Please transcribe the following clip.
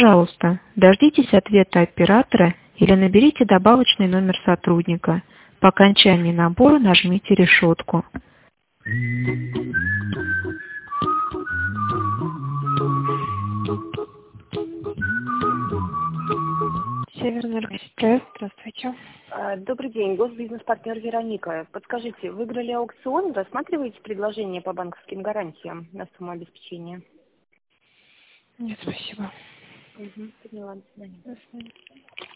Пожалуйста, дождитесь ответа оператора или наберите добавочный номер сотрудника. По окончании набора нажмите решетку. Северный университет, здравствуйте. Добрый день, госбизнес-партнер Вероника. Подскажите, выиграли аукцион, рассматриваете предложение по банковским гарантиям на сумму обеспечения? Нет, спасибо. Поняла, до свидания. До свидания.